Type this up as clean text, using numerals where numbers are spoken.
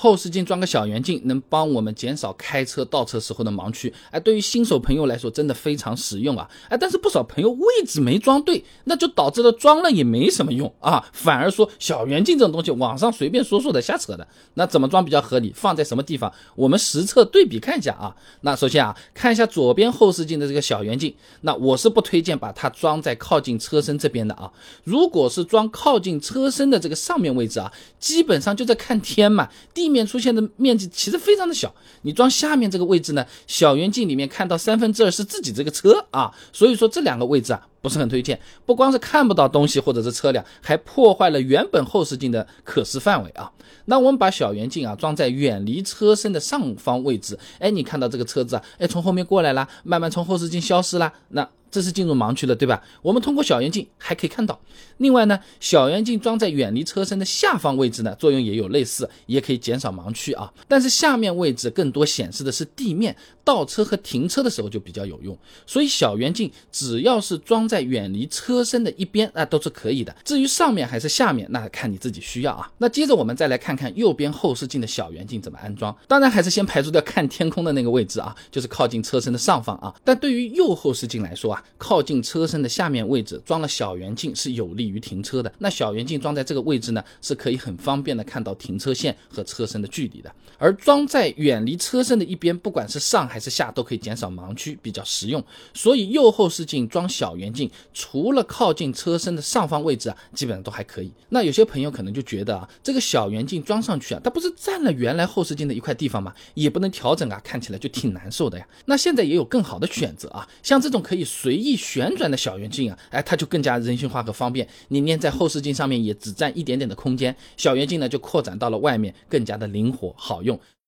后视镜装个小圆镜能帮我们减少开车倒车时候的盲区，对于新手朋友来说真的非常实用啊。但是不少朋友位置没装对，那就导致了装了也没什么用啊，反而说小圆镜这种东西网上随便说说的瞎扯的。那怎么装比较合理，放在什么地方，我们实测对比看一下啊。那首先看一下左边后视镜的这个小圆镜，那我是不推荐把它装在靠近车身这边的啊。如果是装靠近车身的这个上面位置基本上就在看天嘛，地面出现的面积其实非常的小，你装下面这个位置呢，小圆镜里面看到2/3是自己这个车所以说这两个位置不是很推荐，不光是看不到东西或者是车辆，还破坏了原本后视镜的可视范围那我们把小圆镜装在远离车身的上方位置，你看到这个车子从后面过来了，慢慢从后视镜消失了，那这是进入盲区了，对吧？我们通过小圆镜还可以看到。另外呢，小圆镜装在远离车身的下方位置呢，作用也有类似，也可以减少盲区但是下面位置更多显示的是地面，倒车和停车的时候就比较有用。所以小圆镜只要是装在远离车身的一边都是可以的。至于上面还是下面，那看你自己需要那接着我们再来看看右边后视镜的小圆镜怎么安装。当然还是先排除掉看天空的那个位置就是靠近车身的上方但对于右后视镜来说靠近车身的下面位置装了小圆镜是有利于停车的。那小圆镜装在这个位置呢，是可以很方便的看到停车线和车身的距离的。而装在远离车身的一边，不管是上还是下，都可以减少盲区，比较实用。所以右后视镜装小圆镜，除了靠近车身的上方位置基本上都还可以。那有些朋友可能就觉得这个小圆镜装上去它不是占了原来后视镜的一块地方吗？也不能调整看起来就挺难受的呀。那现在也有更好的选择像这种可以随意旋转的小圆镜它就更加人性化和方便。你粘在后视镜上面也只占一点点的空间，小圆镜呢就扩展到了外面，更加的灵活好用。